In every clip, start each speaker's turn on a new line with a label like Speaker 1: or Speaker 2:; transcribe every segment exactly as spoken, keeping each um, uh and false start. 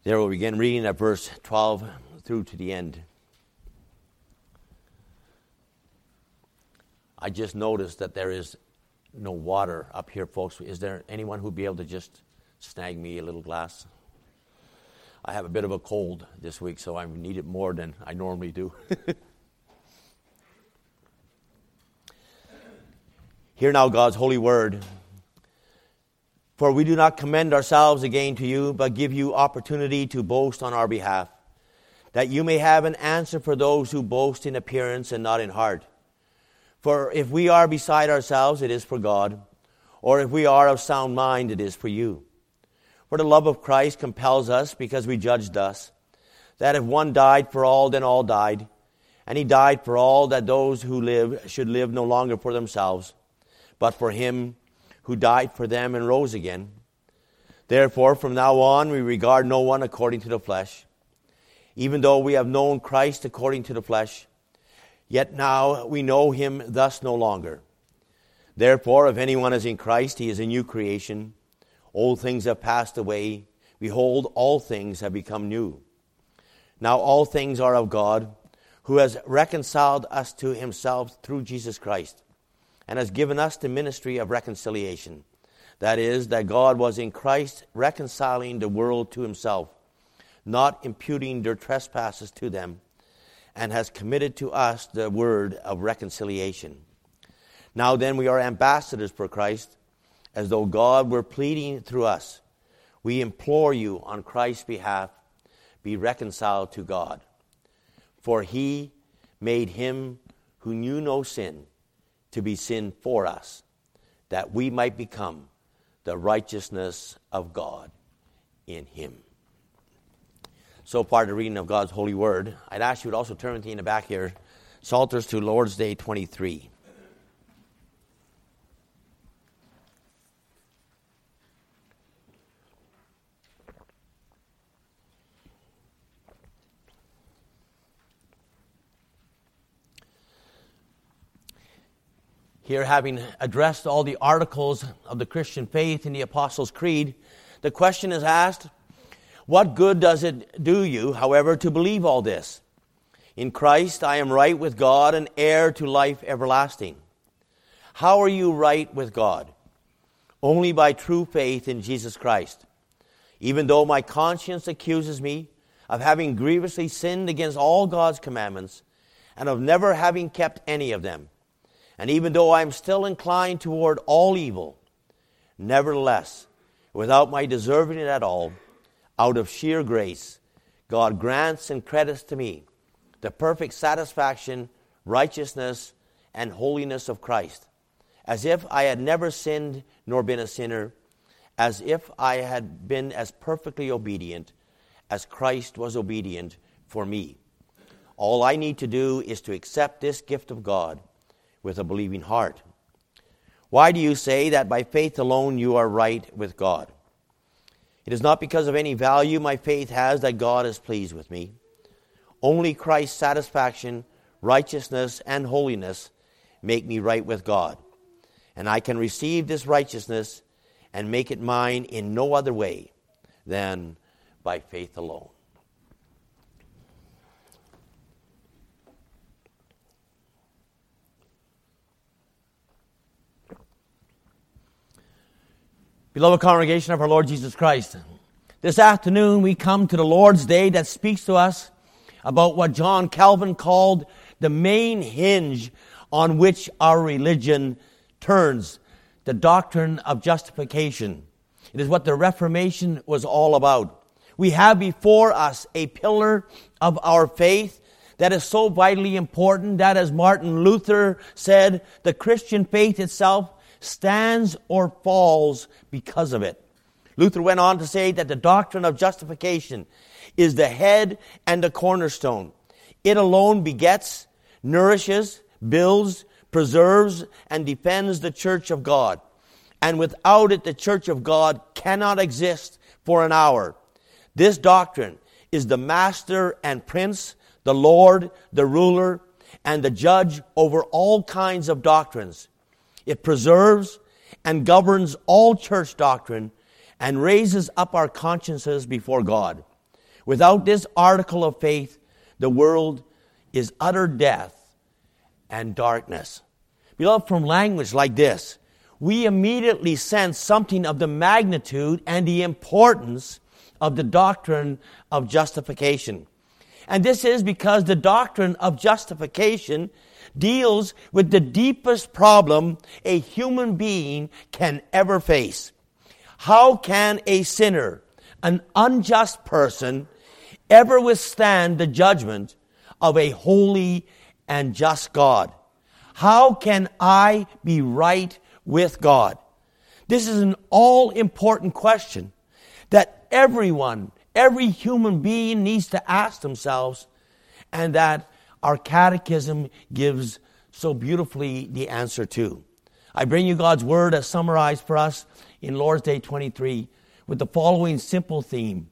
Speaker 1: There we'll begin reading at verse twelve through to the end. I just noticed that there is no water up here, folks. Is there anyone who'd be able to just snag me a little glass? I have a bit of a cold this week, so I need it more than I normally do. Hear now God's holy word. For we do not commend ourselves again to you, but give you opportunity to boast on our behalf, that you may have an answer for those who boast in appearance and not in heart. For if we are beside ourselves, it is for God, or if we are of sound mind, it is for you. For the love of Christ compels us, because we judge thus, that if one died for all, then all died, and he died for all, that those who live should live no longer for themselves, but for him who died for them and rose again. Therefore, from now on, we regard no one according to the flesh. Even though we have known Christ according to the flesh, yet now we know him thus no longer. Therefore, if anyone is in Christ, he is a new creation. Old things have passed away. Behold, all things have become new. Now all things are of God, who has reconciled us to himself through Jesus Christ, and has given us the ministry of reconciliation. That is, that God was in Christ reconciling the world to himself, not imputing their trespasses to them, and has committed to us the word of reconciliation. Now then, we are ambassadors for Christ, as though God were pleading through us. We implore you on Christ's behalf, be reconciled to God. For he made him who knew no sin to be sin for us, that we might become the righteousness of God in him. So far, the reading of God's holy word. I'd ask you to also turn with me in the back here, Psalters to Lord's Day twenty-three. Here, having addressed all the articles of the Christian faith in the Apostles' Creed, the question is asked, what good does it do you, however, to believe all this? In Christ I am right with God and heir to life everlasting. How are you right with God? Only by true faith in Jesus Christ. Even though my conscience accuses me of having grievously sinned against all God's commandments and of never having kept any of them, and even though I am still inclined toward all evil, nevertheless, without my deserving it at all, out of sheer grace, God grants and credits to me the perfect satisfaction, righteousness, and holiness of Christ, as if I had never sinned nor been a sinner, as if I had been as perfectly obedient as Christ was obedient for me. All I need to do is to accept this gift of God with a believing heart. Why do you say that by faith alone you are right with God? It is not because of any value my faith has that God is pleased with me. Only Christ's satisfaction, righteousness, and holiness make me right with God. And I can receive this righteousness and make it mine in no other way than by faith alone. Beloved congregation of our Lord Jesus Christ, this afternoon we come to the Lord's Day that speaks to us about what John Calvin called the main hinge on which our religion turns, the doctrine of justification. It is what the Reformation was all about. We have before us a pillar of our faith that is so vitally important that, as Martin Luther said, the Christian faith itself stands or falls because of it. Luther went on to say that the doctrine of justification is the head and the cornerstone. It alone begets, nourishes, builds, preserves, and defends the church of God. And without it, the church of God cannot exist for an hour. This doctrine is the master and prince, the Lord, the ruler, and the judge over all kinds of doctrines. It preserves and governs all church doctrine and raises up our consciences before God. Without this article of faith, the world is utter death and darkness. Beloved, from language like this, we immediately sense something of the magnitude and the importance of the doctrine of justification. And this is because the doctrine of justification deals with the deepest problem a human being can ever face. How can a sinner, an unjust person, ever withstand the judgment of a holy and just God? How can I be right with God? This is an all-important question that everyone, every human being needs to ask themselves, and that our catechism gives so beautifully the answer to. I bring you God's Word as summarized for us in Lord's Day twenty-three with the following simple theme: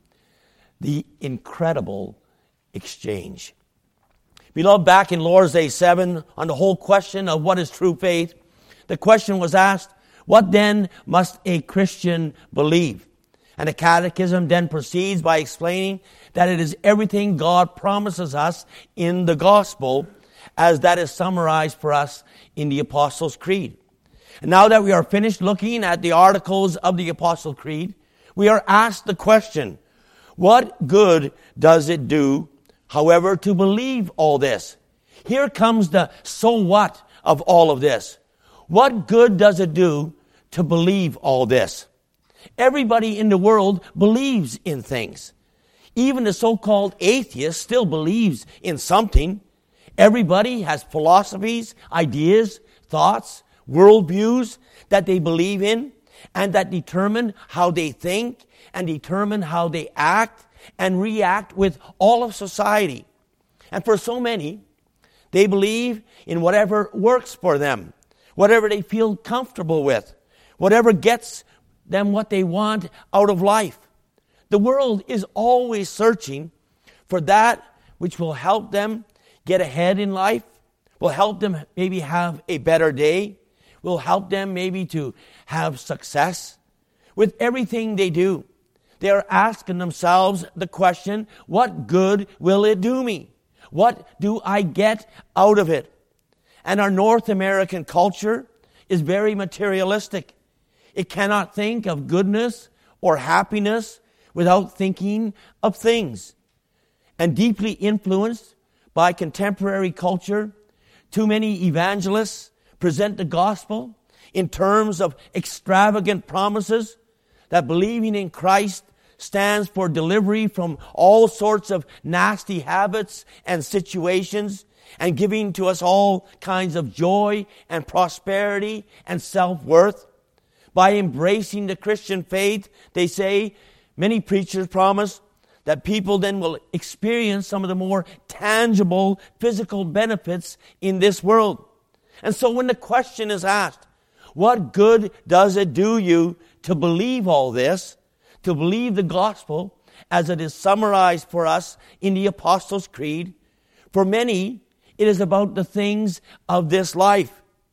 Speaker 1: the incredible exchange. Beloved, back in Lord's Day seven, on the whole question of what is true faith, the question was asked, what then must a Christian believe? And the Catechism then proceeds by explaining that it is everything God promises us in the gospel, as that is summarized for us in the Apostles' Creed. And now that we are finished looking at the articles of the Apostles' Creed, we are asked the question, what good does it do, however, to believe all this? Here comes the so what of all of this. What good does it do to believe all this? Everybody in the world believes in things. Even the so-called atheist still believes in something. Everybody has philosophies, ideas, thoughts, worldviews that they believe in and that determine how they think and determine how they act and react with all of society. And for so many, they believe in whatever works for them, whatever they feel comfortable with, whatever gets them what they want out of life. The world is always searching for that which will help them get ahead in life, will help them maybe have a better day, will help them maybe to have success. With everything they do, they are asking themselves the question, what good will it do me? What do I get out of it? And our North American culture is very materialistic. It cannot think of goodness or happiness without thinking of things. And deeply influenced by contemporary culture, too many evangelists present the gospel in terms of extravagant promises that believing in Christ stands for delivery from all sorts of nasty habits and situations, and giving to us all kinds of joy and prosperity and self-worth. By embracing the Christian faith, they say, many preachers promise that people then will experience some of the more tangible physical benefits in this world. And so when the question is asked, what good does it do you to believe all this, to believe the gospel as it is summarized for us in the Apostles' Creed? For many, it is about the things of this life.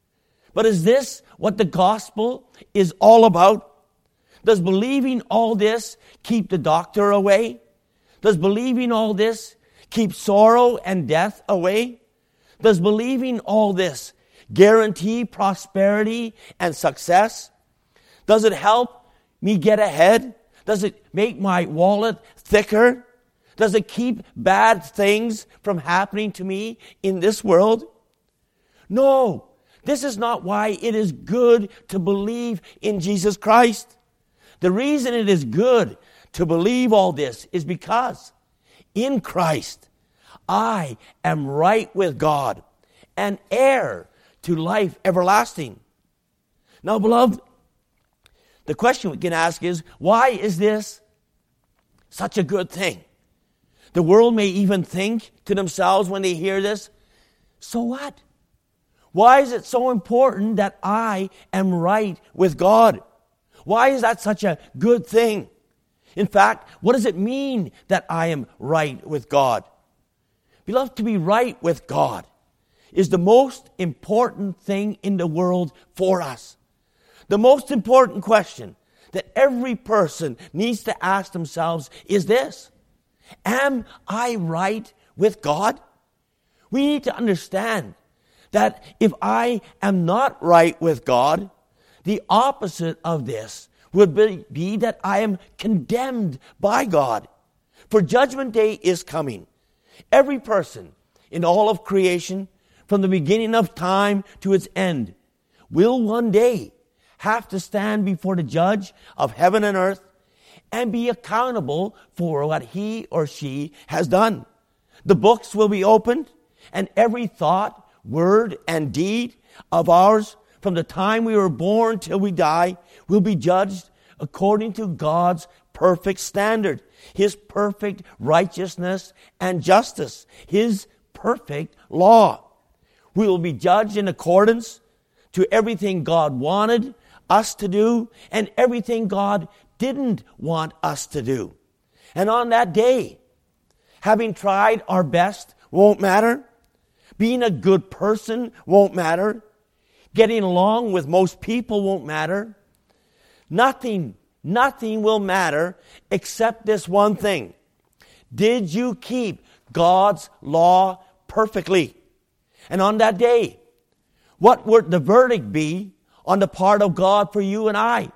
Speaker 1: But is this what the gospel is all about? Does believing all this keep the doctor away? Does believing all this keep sorrow and death away? Does believing all this guarantee prosperity and success? Does it help me get ahead? Does it make my wallet thicker? Does it keep bad things from happening to me in this world? No. This is not why it is good to believe in Jesus Christ. The reason it is good to believe all this is because in Christ I am right with God and heir to life everlasting. Now, beloved, the question we can ask is, why is this such a good thing? The world may even think to themselves when they hear this, so what? Why is it so important that I am right with God? Why is that such a good thing? In fact, what does it mean that I am right with God? Beloved, to be right with God is the most important thing in the world for us. The most important question that every person needs to ask themselves is this: Am I right with God? We need to understand that if I am not right with God, the opposite of this would be, be that I am condemned by God. For judgment day is coming. Every person in all of creation, from the beginning of time to its end, will one day have to stand before the judge of heaven and earth and be accountable for what he or she has done. The books will be opened, and every thought, word, and deed of ours from the time we were born till we die will be judged according to God's perfect standard, His perfect righteousness and justice, His perfect law. We will be judged in accordance to everything God wanted us to do and everything God didn't want us to do. And on that day, having tried our best won't matter. Being a good person won't matter. Getting along with most people won't matter. Nothing, nothing will matter except this one thing. Did you keep God's law perfectly? And on that day, what would the verdict be on the part of God for you and I?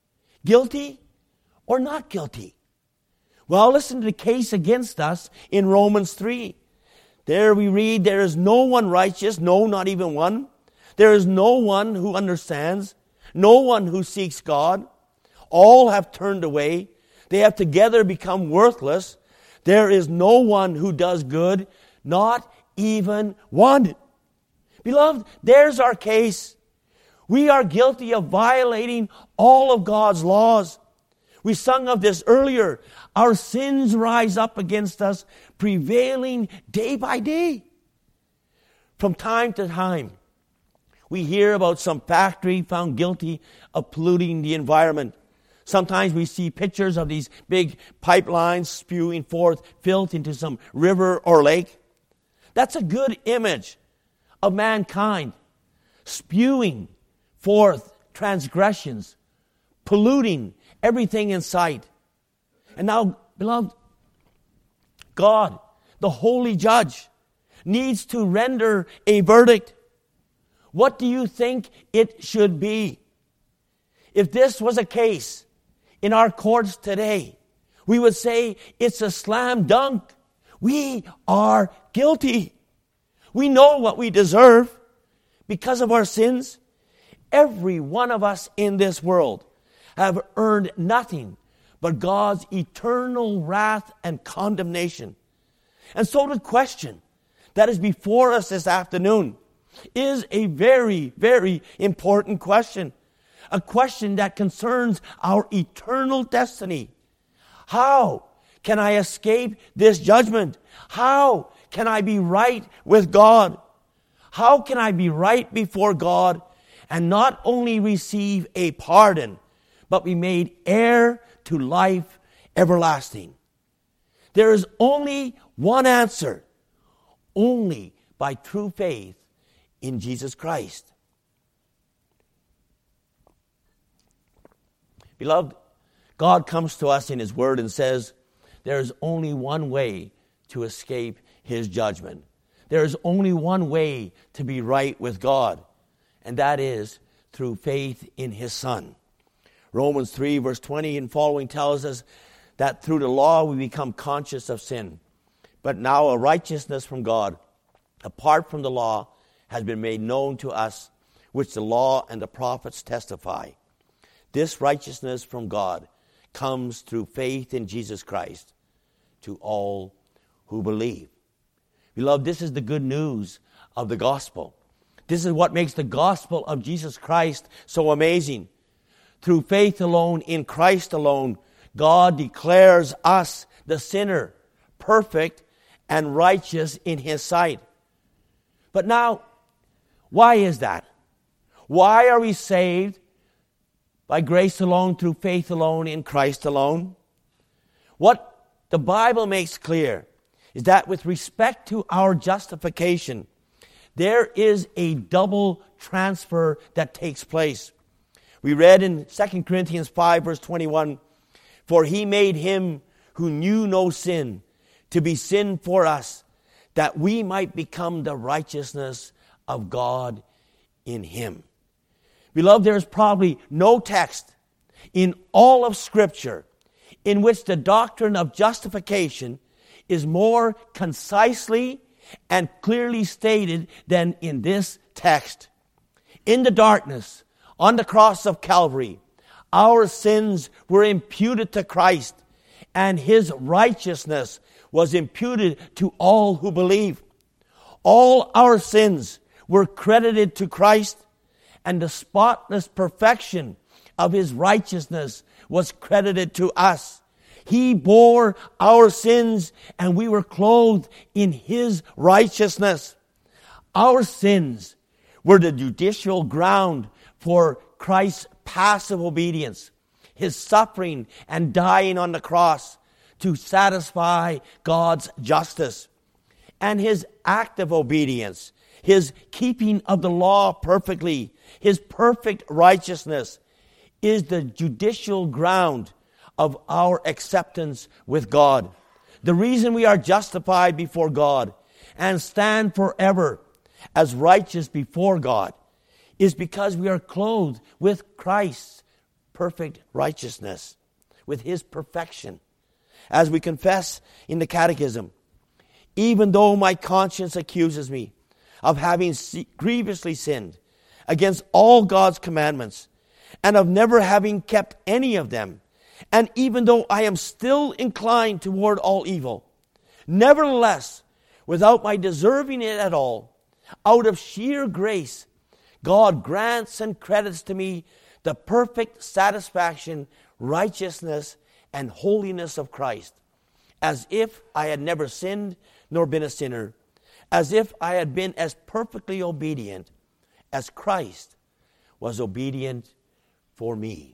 Speaker 1: Guilty or not guilty? Well, listen to the case against us in Romans three. There we read, there is no one righteous, no, not even one. There is no one who understands, no one who seeks God. All have turned away. They have together become worthless. There is no one who does good, not even one. Beloved, there's our case. We are guilty of violating all of God's laws. We sung of this earlier. Our sins rise up against us, prevailing day by day. From time to time, we hear about some factory found guilty of polluting the environment. Sometimes we see pictures of these big pipelines spewing forth filth into some river or lake. That's a good image of mankind spewing forth transgressions, polluting everything in sight. And now, beloved, God, the holy judge, needs to render a verdict. What do you think it should be? If this was a case in our courts today, we would say it's a slam dunk. We are guilty. We know what we deserve because of our sins. Every one of us in this world have earned nothing but God's eternal wrath and condemnation. And so the question that is before us this afternoon is a very, very important question. A question that concerns our eternal destiny. How can I escape this judgment? How can I be right with God? How can I be right before God and not only receive a pardon, but be made heir to life everlasting? There is only one answer. Only by true faith in Jesus Christ. Beloved, God comes to us in His Word and says, there is only one way to escape His judgment. There is only one way to be right with God, and that is through faith in His Son. Romans three, verse twenty and following tells us that through the law we become conscious of sin. But now a righteousness from God, apart from the law, has been made known to us, which the law and the prophets testify. This righteousness from God comes through faith in Jesus Christ to all who believe. Beloved, this is the good news of the gospel. This is what makes the gospel of Jesus Christ so amazing. Through faith alone, in Christ alone, God declares us, the sinner, perfect and righteous in His sight. But now, why is that? Why are we saved by grace alone, through faith alone, in Christ alone? What the Bible makes clear is that with respect to our justification, there is a double transfer that takes place. We read in Second Corinthians five, verse twenty-one, for He made Him who knew no sin to be sin for us, that we might become the righteousness of God in him. Beloved, there is probably no text in all of Scripture in which the doctrine of justification is more concisely and clearly stated than in this text. In the darkness, on the cross of Calvary, our sins were imputed to Christ, and his righteousness was imputed to all who believe. All our sins were credited to Christ, and the spotless perfection of his righteousness was credited to us. He bore our sins, and we were clothed in his righteousness. Our sins were the judicial ground for Christ's passive obedience, his suffering and dying on the cross to satisfy God's justice, and his active obedience, his keeping of the law perfectly, his perfect righteousness, is the judicial ground of our acceptance with God. The reason we are justified before God and stand forever as righteous before God is because we are clothed with Christ's perfect righteousness, with his perfection. As we confess in the Catechism, even though my conscience accuses me of having grievously sinned against all God's commandments and of never having kept any of them, and even though I am still inclined toward all evil, nevertheless, without my deserving it at all, out of sheer grace, God grants and credits to me the perfect satisfaction, righteousness, and holiness of Christ, as if I had never sinned nor been a sinner, as if I had been as perfectly obedient as Christ was obedient for me.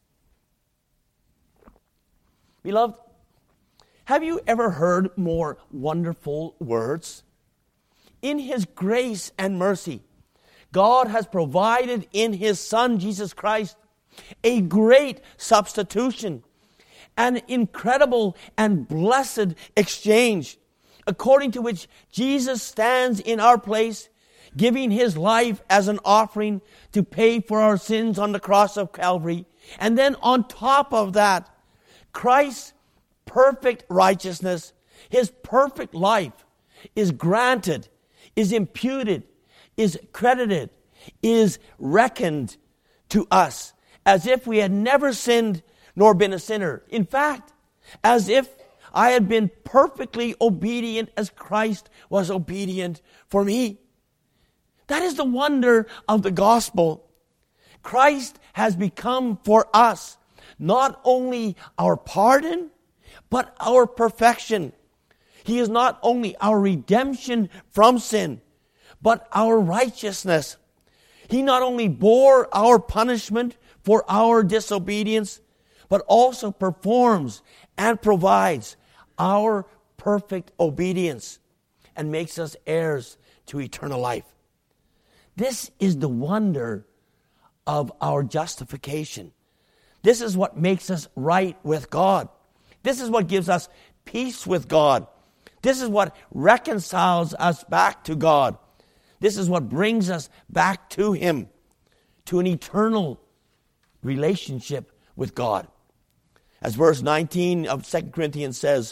Speaker 1: Beloved, have you ever heard more wonderful words? In his grace and mercy, God has provided in his Son, Jesus Christ, a great substitution, an incredible and blessed exchange, according to which Jesus stands in our place, giving his life as an offering to pay for our sins on the cross of Calvary. And then on top of that, Christ's perfect righteousness, his perfect life, is granted, is imputed, is credited, is reckoned to us as if we had never sinned nor been a sinner. In fact, as if I had been perfectly obedient as Christ was obedient for me. That is the wonder of the gospel. Christ has become for us not only our pardon, but our perfection. He is not only our redemption from sin, but our righteousness. He not only bore our punishment for our disobedience, but also performs and provides our perfect obedience and makes us heirs to eternal life. This is the wonder of our justification. This is what makes us right with God. This is what gives us peace with God. This is what reconciles us back to God. This is what brings us back to him, to an eternal relationship with God. As verse nineteen of Second Corinthians says,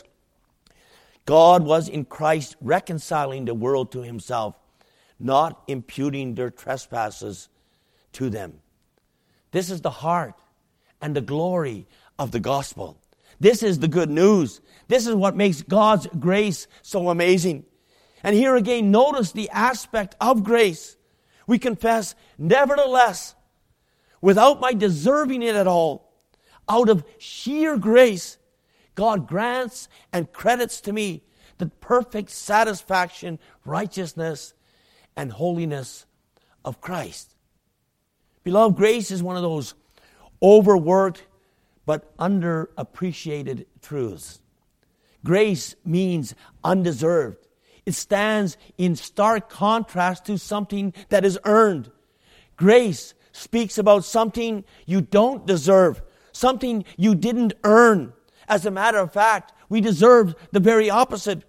Speaker 1: God was in Christ reconciling the world to himself, not imputing their trespasses to them. This is the heart and the glory of the gospel. This is the good news. This is what makes God's grace so amazing. And here again, notice the aspect of grace. We confess, nevertheless, without my deserving it at all, out of sheer grace, God grants and credits to me the perfect satisfaction, righteousness, and holiness of Christ. Beloved, grace is one of those overworked but underappreciated truths. Grace means undeserved. It stands in stark contrast to something that is earned. Grace speaks about something you don't deserve, something you didn't earn, As a matter of fact, we deserve the very opposite.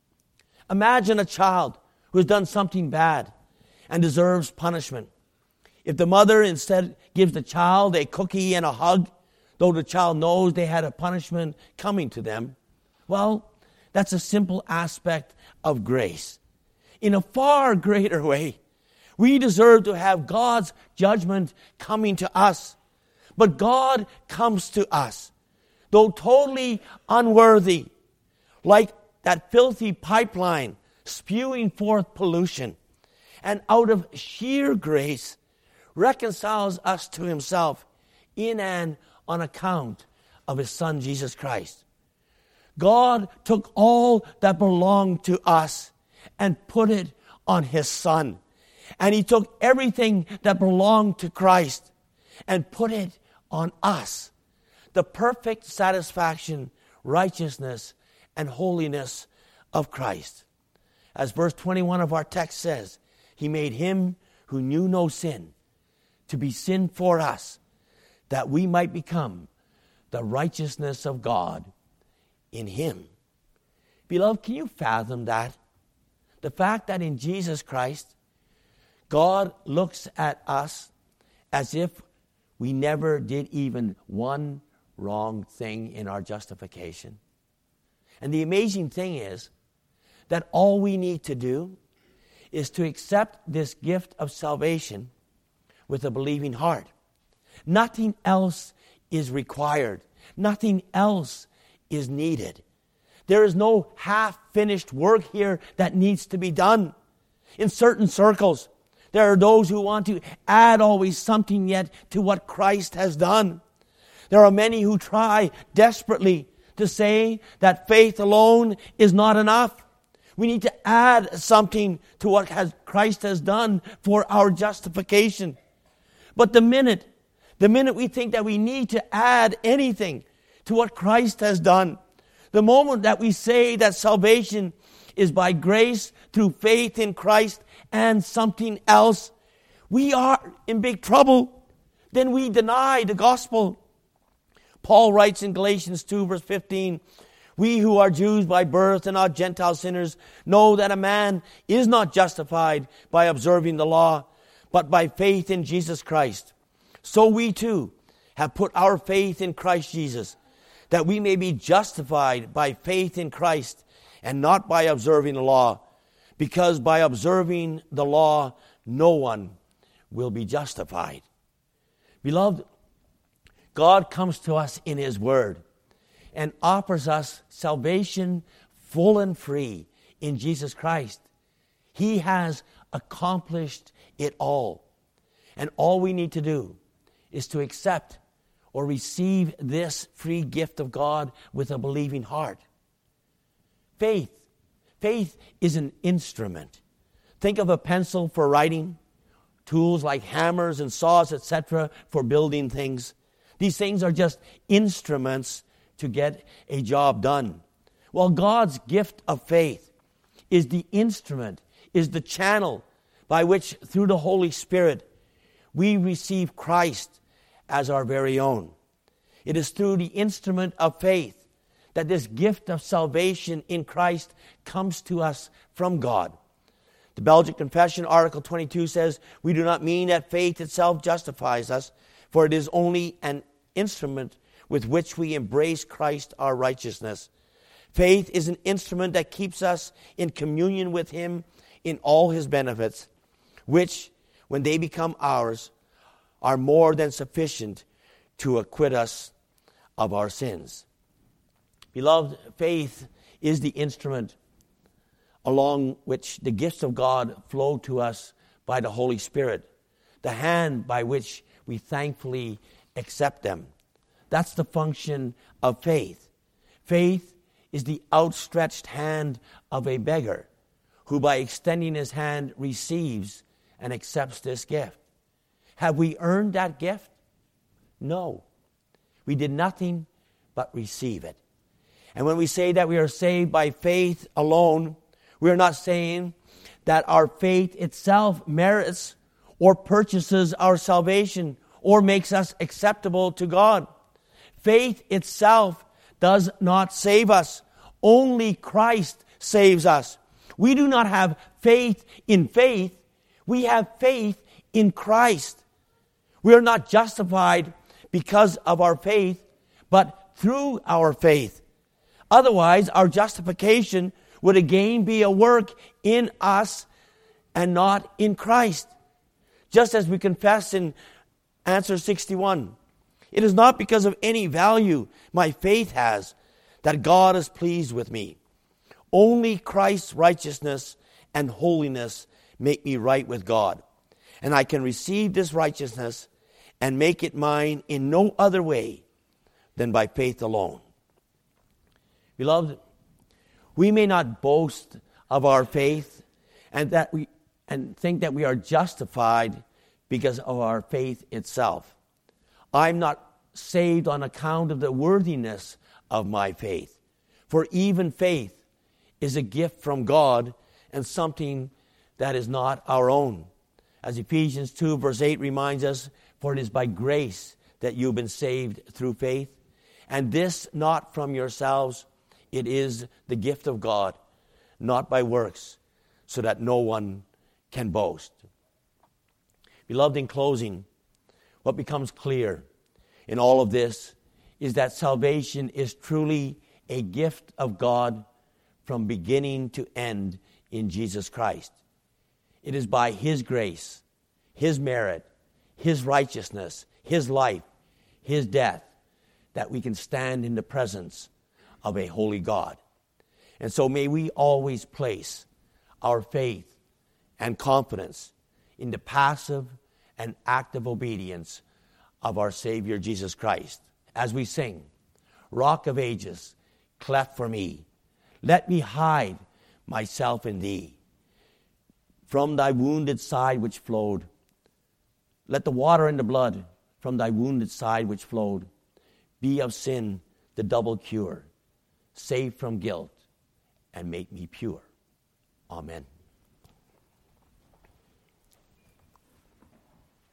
Speaker 1: Imagine a child who has done something bad and deserves punishment. If the mother instead gives the child a cookie and a hug, though the child knows they had a punishment coming to them, well, that's a simple aspect of grace. In a far greater way, we deserve to have God's judgment coming to us. But God comes to us, though totally unworthy, like that filthy pipeline spewing forth pollution, and out of sheer grace reconciles us to himself in and on account of his Son, Jesus Christ. God took all that belonged to us and put it on his Son. And he took everything that belonged to Christ and put it on us. The perfect satisfaction, righteousness, and holiness of Christ. As verse twenty-one of our text says, he made him who knew no sin to be sin for us, that we might become the righteousness of God in him. Beloved, can you fathom that? The fact that in Jesus Christ, God looks at us as if we never did even one wrong thing in our justification. And the amazing thing is that all we need to do is to accept this gift of salvation with a believing heart. Nothing else is required. Nothing else is needed. There is no half-finished work here that needs to be done. In certain circles, there are those who want to add always something yet to what Christ has done. There are many who try desperately to say that faith alone is not enough. We need to add something to what has Christ has done for our justification. But the minute, the minute we think that we need to add anything to what Christ has done, the moment that we say that salvation is by grace through faith in Christ and something else, we are in big trouble. Then we deny the gospel. Paul writes in Galatians two verse fifteen, we who are Jews by birth and not Gentile sinners know that a man is not justified by observing the law, but by faith in Jesus Christ. So we too have put our faith in Christ Jesus, that we may be justified by faith in Christ and not by observing the law, because by observing the law no one will be justified. Beloved, God comes to us in his word and offers us salvation full and free in Jesus Christ. He has accomplished it all. And all we need to do is to accept or receive this free gift of God with a believing heart. Faith. Faith is an instrument. Think of a pencil for writing, tools like hammers and saws, et cetera, for building things. These things are just instruments to get a job done. Well, God's gift of faith is the instrument, is the channel by which, through the Holy Spirit, we receive Christ as our very own. It is through the instrument of faith that this gift of salvation in Christ comes to us from God. The Belgic Confession, Article twenty-two, says, we do not mean that faith itself justifies us, for it is only an instrument with which we embrace Christ our righteousness. Faith is an instrument that keeps us in communion with him in all his benefits, which, when they become ours, are more than sufficient to acquit us of our sins. Beloved, faith is the instrument along which the gifts of God flow to us by the Holy Spirit, the hand by which we thankfully accept them. That's the function of faith. Faith is the outstretched hand of a beggar who, by extending his hand, receives and accepts this gift. Have we earned that gift? No. We did nothing but receive it. And when we say that we are saved by faith alone, we are not saying that our faith itself merits or purchases our salvation or makes us acceptable to God. Faith itself does not save us. Only Christ saves us. We do not have faith in faith. We have faith in Christ. We are not justified because of our faith, but through our faith. Otherwise, our justification would again be a work in us and not in Christ. Just as we confess in answer sixty-one, it is not because of any value my faith has that God is pleased with me. Only Christ's righteousness and holiness make me right with God. And I can receive this righteousness and make it mine in no other way than by faith alone. Beloved, we may not boast of our faith and that we and think that we are justified because of our faith itself. I'm not saved on account of the worthiness of my faith. For even faith is a gift from God and something that is not our own. As Ephesians two verse eight reminds us, for it is by grace that you've been saved through faith, and this not from yourselves, it is the gift of God, not by works, so that no one can boast. Beloved, in closing, what becomes clear in all of this is that salvation is truly a gift of God from beginning to end in Jesus Christ. It is by His grace, His merit, His righteousness, His life, His death, that we can stand in the presence of a holy God. And so may we always place our faith and confidence in the passive and active obedience of our Savior Jesus Christ. As we sing, Rock of Ages, cleft for me, let me hide myself in Thee. From Thy wounded side which flowed, let the water and the blood from Thy wounded side which flowed be of sin the double cure, save from guilt, and make me pure. Amen.